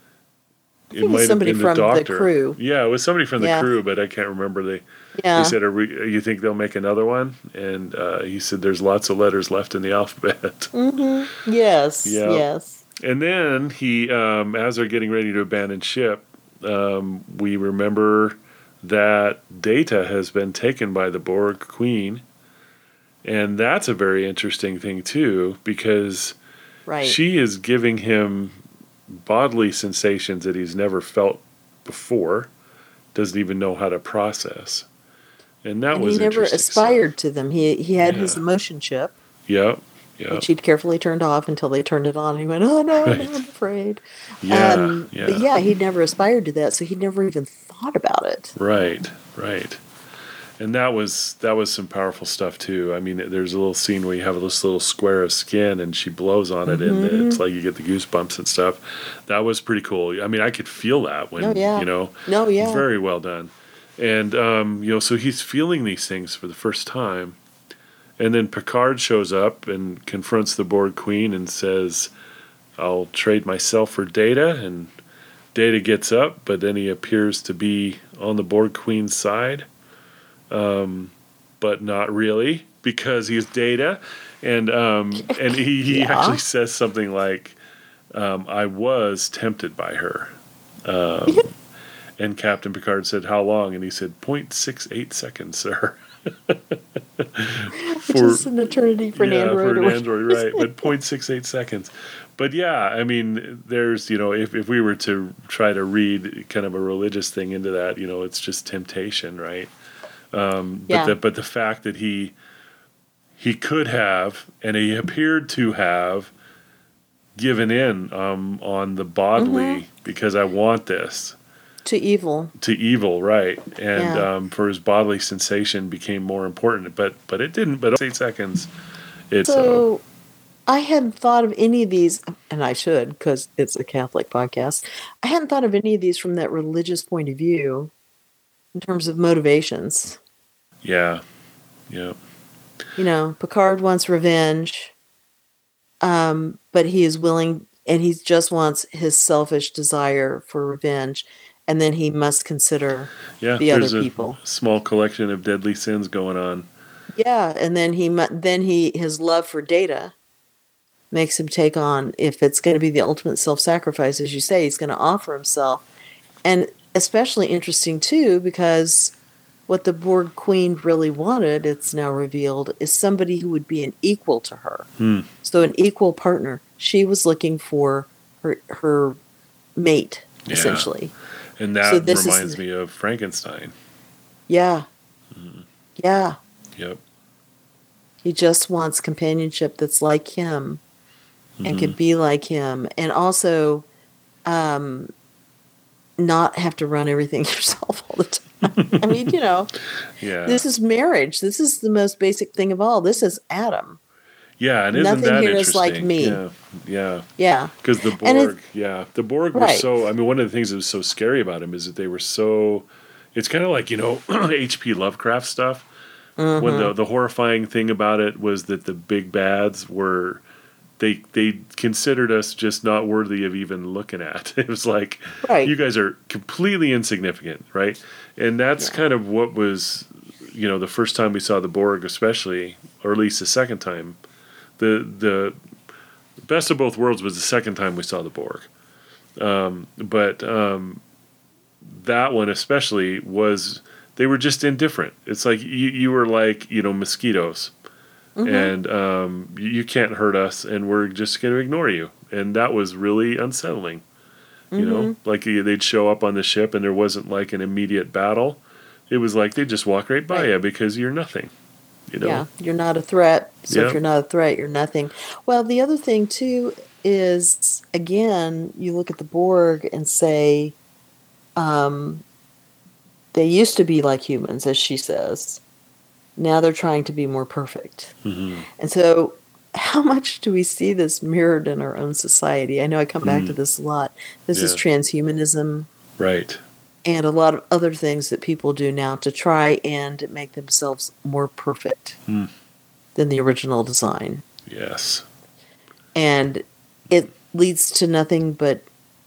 It might have been the from doctor. the crew. Yeah, it was somebody from the yeah. crew, but I can't remember. They yeah. they said, Are we, "You think they'll make another one?" And uh, he said, "There's lots of letters left in the alphabet." Mm-hmm. Yes. Yeah. Yes. And then he, um, as they're getting ready to abandon ship, um, we remember that Data has been taken by the Borg Queen, and that's a very interesting thing too, because right. she is giving him bodily sensations that he's never felt before, doesn't even know how to process, and that and was he never aspired stuff. to them. He he had yeah. his emotion chip, yeah, yeah, which he'd carefully turned off until they turned it on. And he went, "Oh no, right. no I'm afraid." Yeah, um, yeah, but yeah, he'd never aspired to that, so he'd never even thought about it. Right, right. And that was that was some powerful stuff too. I mean, there's a little scene where you have this little square of skin, and she blows on it, mm-hmm. and it's like you get the goosebumps and stuff. That was pretty cool. I mean, I could feel that when oh, yeah. you know, no, yeah, very well done. And um, you know, so he's feeling these things for the first time, and then Picard shows up and confronts the Borg Queen and says, "I'll trade myself for Data." And Data gets up, but then he appears to be on the Borg Queen's side. Um, but not really, because he's Data, and um, and he, he yeah. actually says something like, um, "I was tempted by her," um, and Captain Picard said, "How long?" And he said, zero point six eight seconds, sir." Which for, is an eternity for yeah, an android. for an android, right? But zero point six eight seconds. But yeah, I mean, there's, you know, if, if we were to try to read kind of a religious thing into that, you know, it's just temptation, right? Um, but yeah. the but the fact that he he could have, and he appeared to have, given in um, on the bodily mm-hmm. because I want this to evil to evil, right? And yeah. um, for his bodily sensation became more important, but but it didn't. But eight seconds. It's so. Uh, I hadn't thought of any of these, and I should because it's a Catholic podcast. I hadn't thought of any of these from that religious point of view, in terms of motivations. Yeah, yeah. You know, Picard wants revenge, um, but he is willing and he just wants his selfish desire for revenge, and then he must consider Yeah, the other there's a people. small collection of deadly sins going on. Yeah, and then he mu- then he his love for Data makes him take on, if it's going to be the ultimate self-sacrifice, as you say, he's going to offer himself. And especially interesting too, because what the Borg Queen really wanted, it's now revealed, is somebody who would be an equal to her. Hmm. So an equal partner. She was looking for her her mate, Yeah. essentially. And that So this reminds is- me of Frankenstein. Yeah. Yeah. Yep. He just wants companionship that's like him and Mm-hmm. could be like him, and also um, not have to run everything yourself all the time. I mean, you know, Yeah. this is marriage. This is the most basic thing of all. This is Adam. Yeah, and isn't Nothing that here interesting? is like me. Yeah, yeah. Yeah. Because the And it- Borg, yeah, the Borg were Right. so. I mean, one of the things that was so scary about him is that they were so. It's kind of like, you know, H P Lovecraft stuff. Mm-hmm. When the the horrifying thing about it was that the big bads were, they they considered us just not worthy of even looking at. It was like, Right. you guys are completely insignificant, right? And that's Yeah. kind of what was, you know, the first time we saw the Borg, especially, or at least the second time. The the best of both worlds was the second time we saw the Borg, um, but um, that one especially was, they were just indifferent. It's like you you were like, you know, mosquitoes, Mm-hmm. and um, you, you can't hurt us, and we're just going to ignore you, and that was really unsettling. You know, Mm-hmm. like they'd show up on the ship, and there wasn't like an immediate battle. It was like they just walk right by Right. you because you're nothing. You know. Yeah, you're not a threat. So Yeah. if you're not a threat, you're nothing. Well, the other thing too is, again, you look at the Borg and say, um, they used to be like humans, as she says. Now they're trying to be more perfect. hmm And so, how much do we see this mirrored in our own society? I know I come back to this a lot. This is Yeah. transhumanism Right. and a lot of other things that people do now to try and make themselves more perfect Hmm. than the original design. Yes. And it leads to nothing but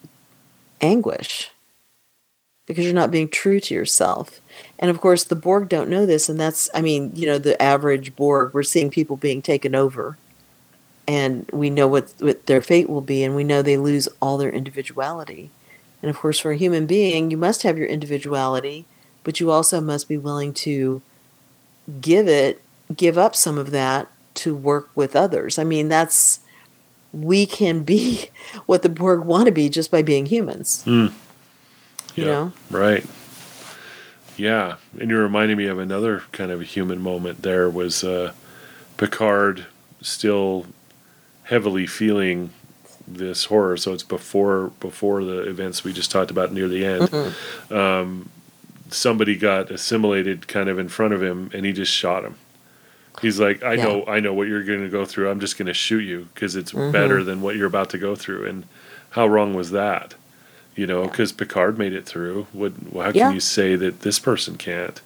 anguish because you're not being true to yourself. And of course, the Borg don't know this. And that's, I mean, you know, the average Borg, we're seeing people being taken over. And we know what, what their fate will be. And we know they lose all their individuality. And of course, for a human being, you must have your individuality, but you also must be willing to give it, give up some of that to work with others. I mean, that's, we can be what the Borg want to be just by being humans. Mm. You Yeah, know? Right. Yeah. And you're reminding me of another kind of a human moment there was uh, Picard still heavily feeling this horror. So it's before before the events we just talked about near the end. Mm-hmm. Um, somebody got assimilated kind of in front of him, and he just shot him. He's like, I Yeah. know, I know what you're going to go through. I'm just going to shoot you because it's Mhm. better than what you're about to go through. And how wrong was that? You know, Yeah. because Picard made it through. What? How can Yeah. you say that this person can't?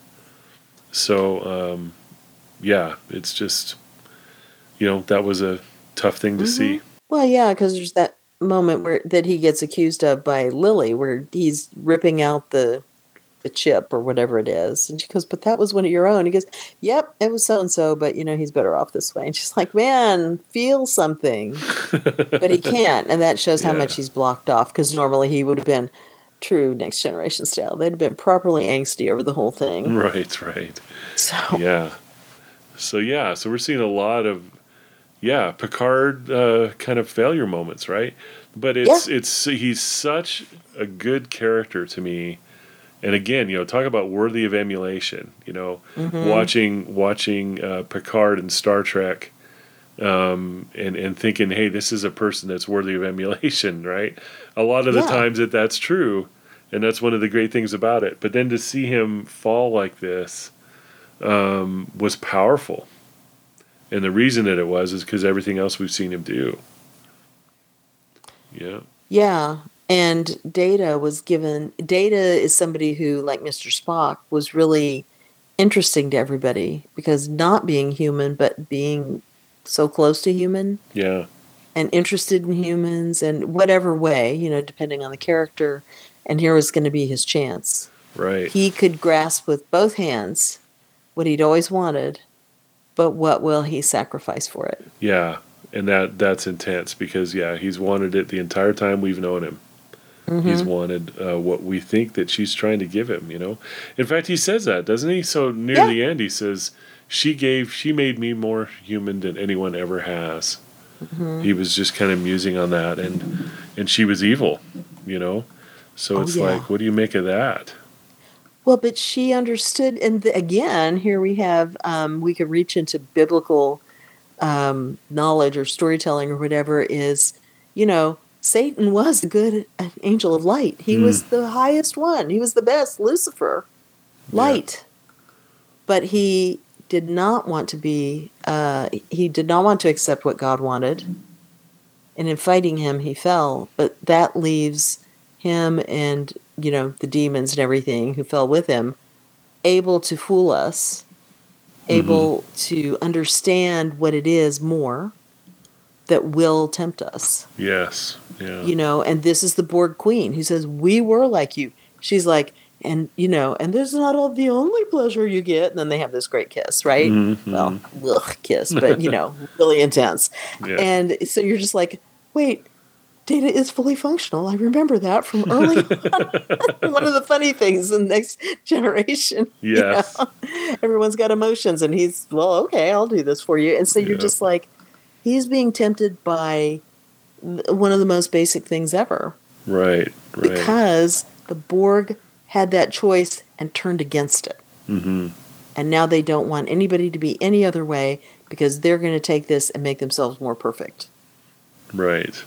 So, um, yeah, it's just, you know, that was a tough thing to Mhm. see. Well, yeah, because there's that moment where that he gets accused of by Lily, where he's ripping out the the chip or whatever it is, and she goes, "But that was one of your own." He goes, "Yep, it was so and so, but you know he's better off this way." And she's like, "Man, feel something," but he can't, and that shows how Yeah. much he's blocked off. Because normally he would have been true Next Generation style. They'd have been properly angsty over the whole thing. Right, right. So Yeah. So yeah, so we're seeing a lot of yeah Picard uh, kind of failure moments, right? But it's it's he's such a good character to me. And again, you know, talk about worthy of emulation. You know, Mhm. watching watching uh, Picard in Star Trek, um, and and thinking, hey, this is a person that's worthy of emulation, right? A lot of the Yeah. times that that's true, and that's one of the great things about it. But then to see him fall like this um, was powerful, and the reason that it was is because everything else we've seen him do. Yeah. yeah, and Data was given. Data is somebody who, like Mister Spock, was really interesting to everybody because not being human, but being so close to human Yeah. and interested in humans and whatever way, you know, depending on the character. And here was going to be his chance. Right. He could grasp with both hands what he'd always wanted, but what will he sacrifice for it? Yeah. And that that's intense because, yeah, he's wanted it the entire time we've known him. Mm-hmm. He's wanted uh, what we think that she's trying to give him, you know. In fact, he says that, doesn't he? So near yeah. the end, he says, she gave, she made me more human than anyone ever has. Mm-hmm. He was just kind of musing on that, and and she was evil, you know. So oh, it's yeah. like, what do you make of that? Well, but she understood, and the, again, here we have, um, we could reach into biblical um, knowledge or storytelling or whatever is, you know, Satan was a good an angel of light. He mm. was the highest one. He was the best, Lucifer, light. Yeah. But he did not want to be, uh, he did not want to accept what God wanted. And in fighting him, he fell. But that leaves him and, you know, the demons and everything who fell with him able to fool us, able mm-hmm. to understand what it is more that will tempt us. Yes. Yeah. You know, and this is the Borg queen who says, we were like you. She's like, and, you know, and this is not all the only pleasure you get. And then they have this great kiss, right? Mm-hmm. Well, ugh, kiss, but, you know, really intense. Yeah. And so you're just like, wait, Data is fully functional. I remember that from early on. One of the funny things in the Next Generation. Yes. You know? Everyone's got emotions, and he's, well, okay, I'll do this for you. And so you're yeah. just like, he's being tempted by one of the most basic things ever. Right, right. Because the Borg had that choice and turned against it. Mm-hmm. And now they don't want anybody to be any other way because they're going to take this and make themselves more perfect. Right.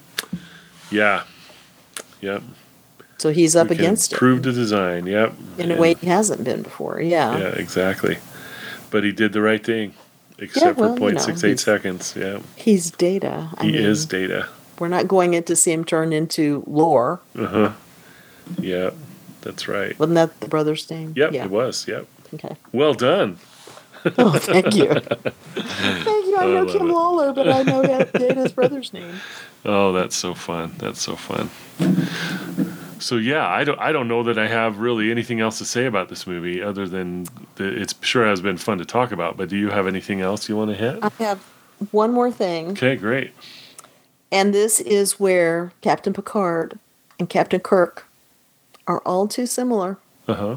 Yeah. Yep. So he's up against it. Prove the design, yep. In a way he hasn't been before, yeah. Yeah, exactly. But he did the right thing, except yeah, well, for zero point six eight you know, seconds, yeah. He's Data. I he mean, is Data. We're not going in to see him turn into Lore. Uh-huh. Yeah, that's right. Wasn't that the brother's name? Yep, yeah. it was, yep. Okay. Well done. Oh, thank you. Thank you. I know I Kim it. Lawler, but I know Data's brother's name. Oh, that's so fun. That's so fun. So yeah, I don't I don't know that I have really anything else to say about this movie other than that it's sure has been fun to talk about, but do you have anything else you want to hit? I have one more thing. Okay, great. And this is where Captain Picard and Captain Kirk are all too similar. Uh-huh.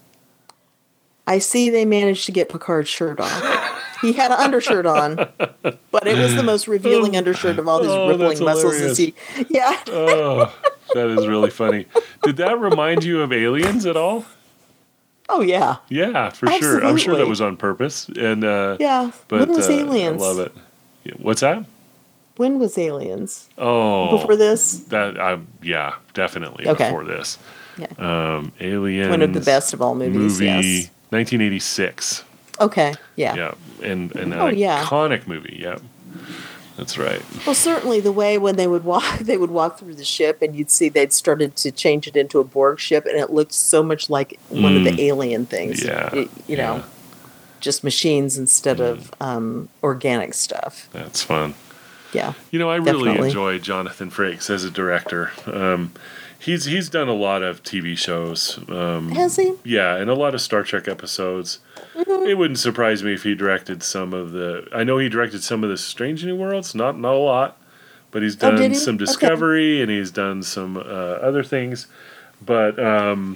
I see they managed to get Picard's shirt on. He had an undershirt on, but it was the most revealing undershirt of all his oh, rippling muscles. As he, yeah. Oh, that is really funny. Did that remind you of Aliens at all? Oh, yeah. Yeah, for Absolutely. sure. I'm sure that was on purpose. And uh, yeah. But, when was uh, Aliens? I love it. What's that? When was Aliens? Oh. Before this? That uh, Yeah, definitely okay. before this. Yeah. Um, Aliens. One of the best of all movies, movie, yes. nineteen eighty-six. Okay, yeah. Yeah, and, and an oh, yeah. iconic movie, yeah. That's right. Well, certainly the way when they would walk, they would walk through the ship, and you'd see they'd started to change it into a Borg ship, and it looked so much like one mm. of the alien things. Yeah. You, you know, yeah. just machines instead mm. of um, organic stuff. That's fun. Yeah. You know, I definitely. really enjoy Jonathan Frakes as a director. Um, he's he's done a lot of T V shows. Um, Has he? Yeah, and a lot of Star Trek episodes. Mm-hmm. It wouldn't surprise me if he directed some of the... I know he directed some of the Strange New Worlds, not, not a lot, but he's done oh, he? some Discovery, okay. and he's done some uh, other things. But um,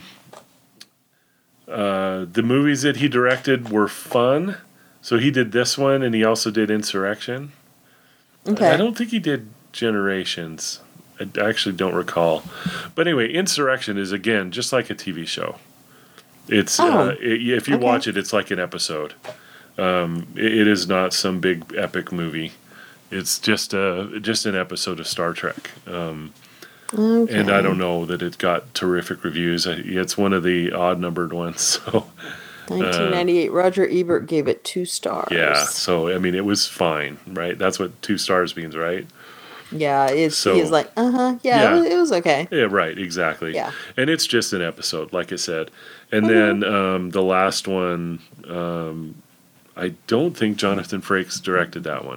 uh, the movies that he directed were fun. So he did this one, and he also did Insurrection. Okay. I don't think he did Generations. I actually don't recall. But anyway, Insurrection is, again, just like a T V show. It's oh, uh, it, if you okay. watch it, it's like an episode. Um, it, it is not some big epic movie. It's just a just an episode of Star Trek. Um, okay. And I don't know that it got terrific reviews. It's one of the odd numbered ones. So, nineteen ninety-eight. Uh, Roger Ebert gave it two stars. Yeah. So I mean, it was fine, right? That's what two stars means, right? Yeah, it's so, he's like, uh huh, yeah, yeah. It, was, it was okay. Yeah, right, exactly. Yeah, and it's just an episode, like I said, and mm-hmm. then um, the last one, um, I don't think Jonathan Frakes directed that one.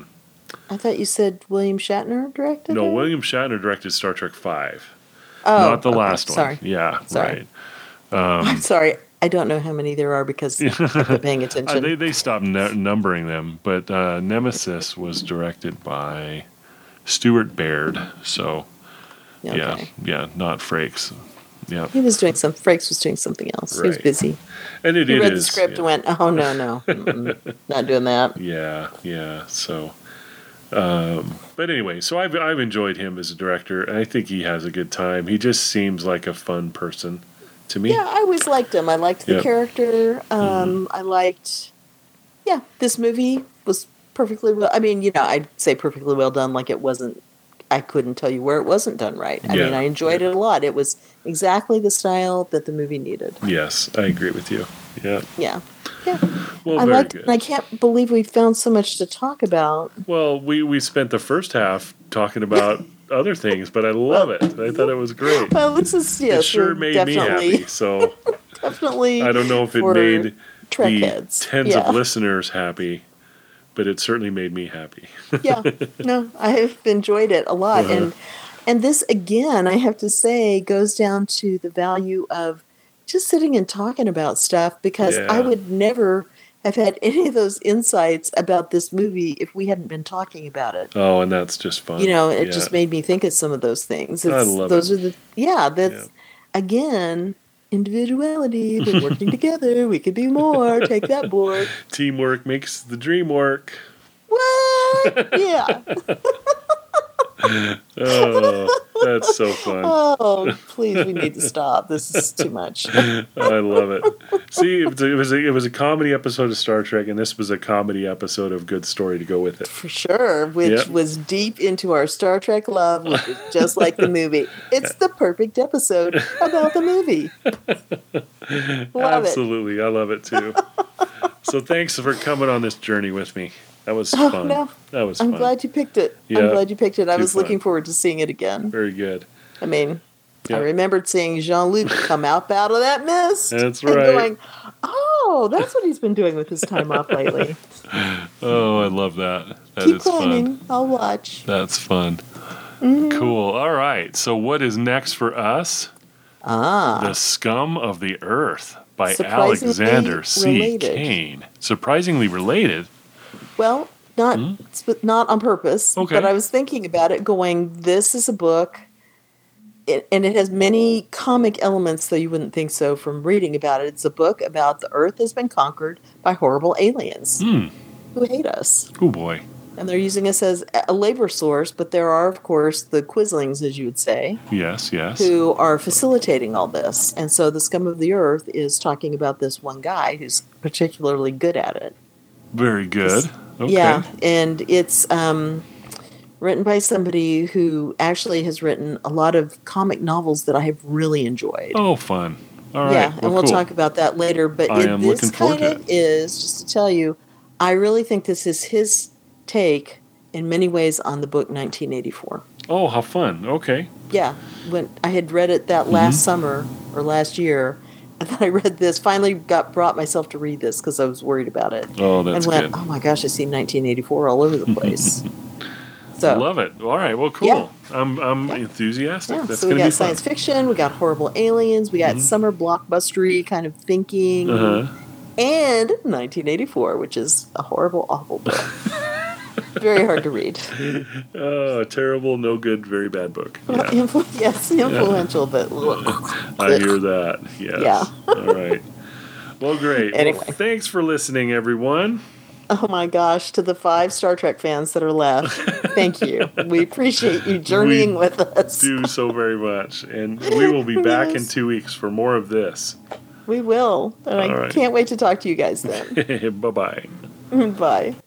I thought you said William Shatner directed No, it? William Shatner directed Star Trek Five, Oh, not the okay. last one. Sorry. Yeah, Sorry. right. I'm sorry. I don't know how many there are because I quit paying Uh, they attention. they stopped n- numbering them, but uh, Nemesis was directed by Stuart Baird. So yeah, Okay. yeah, not Frakes. Yeah, He was doing some. Frakes was doing something else. He was right. busy. And it, He it read the is. script Yeah. and went, "Oh no, no, Mm-mm. Not doing that." Yeah, yeah. So, um, but anyway, so I've I've enjoyed him as a director, and I think he has a good time. He just seems like a fun person to me. Yeah, I always liked him. I liked the Yep. character. Um, I liked. Yeah, this movie was perfectly well. I mean, you know, I'd say perfectly well done. Like it wasn't. I couldn't tell you where it wasn't done right. I mean, Yeah, I enjoyed yeah. it a lot. It was exactly the style that the movie needed. Yes, I agree with you. Yeah. Yeah, yeah. Well, I very liked it, and I good. can't believe we found so much to talk about. Well, we we spent the first half talking about other things, but I love Well, it. I thought it was great. well, this is It yes, we're sure made me definitely happy. So definitely I don't know if it for made Trek the heads. tens of Yeah, listeners happy, but it certainly made me happy. yeah. No, I have enjoyed it a lot, Uh-huh. and and this again, I have to say, goes down to the value of just sitting and talking about stuff because I Yeah. would never have had any of those insights about this movie if we hadn't been talking about it. Oh, and that's just You fun. know, it Yeah. just made me think of some of those things. I It's love it. those are the yeah, Yeah. that's again individuality, but working together, we could be more. Take that board. Teamwork makes the dream work. What? Yeah. Oh, that's so fun. Oh, please, we need to stop. This is too much. I love it. See, it was, a, it was a it was a comedy episode of Star Trek, and this was a comedy episode of Good Story to go with it. For sure, which Yep. was deep into our Star Trek love, which is just like the movie. It's the perfect episode about the movie. Love it. Absolutely, I love it too. So thanks for coming on this journey with me. That was Oh, fun. no. That was I'm fun. glad you picked it. Yeah, I'm glad you picked it. I too was looking fun. forward to seeing it again. Very good. I mean, Yeah. I remembered seeing Jean-Luc come out out of that mist. That's and right. going, oh, that's what he's been doing with his time off lately. Oh, I love that. That Keep is climbing. fun. I'll watch. That's fun. Mm-hmm. Cool. All right. So, what is next for us? Ah. The Scum of the Earth by Surprisingly Alexander C. related. Kane. Surprisingly related. Well, not sp- not on purpose, Okay. but I was thinking about it going, this is a book, it, and it has many comic elements, though you wouldn't think so from reading about it. It's a book about the Earth has been conquered by horrible aliens Hmm. who hate us. Oh boy. And they're using us as a labor source, but there are, of course, the Quislings, as you would say, Yes. Yes. who are facilitating all this. And so the Scum of the Earth is talking about this one guy who's particularly good at it. Very good. Okay. Yeah, and it's um, written by somebody who actually has written a lot of comic novels that I have really enjoyed. Oh, fun. All right. yeah, Well, and we'll cool. talk about that later. But I it, am this looking forward kind to of it. is, just to tell you, I really think this is his take in many ways on the book nineteen eighty-four. Oh, how fun. Okay. Yeah, when I had read it that last summer or last year, and then I read this, finally got brought myself to read this because I was worried about it. Oh, that's and went, good. oh my gosh, I see nineteen eighty-four all over the place. So Love it. All right. Well, cool. Yeah. I'm I'm enthusiastic. yeah, That's so we going to got be fun. science fiction, we got horrible aliens, we got summer blockbustery kind of thinking, Uh-huh. and nineteen eighty-four, which is a horrible, awful book. Very hard to read. Oh, terrible, no good, very bad book. Well, Yeah. influ- yes, influential, but I hear that. Yes. Yeah. All right. Well, great. Anyway. Well, thanks for listening, everyone. oh my gosh, to the five Star Trek fans that are left, thank you. We appreciate you journeying We with us. Do so very much. And we will be back in Yes. two weeks for more of this. We will, and I All right. can't wait to talk to you guys then. Bye bye. Bye.